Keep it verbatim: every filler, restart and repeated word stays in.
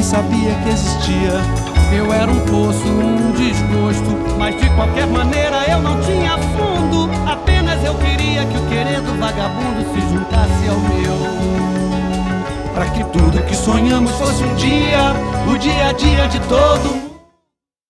nem sabia que existia. Eu era um poço, um desgosto, mas de qualquer maneira eu não tinha fundo. Apenas eu queria que o querer do vagabundo se juntasse ao meu, pra que tudo que sonhamos fosse um dia, o dia a dia de todo mundo.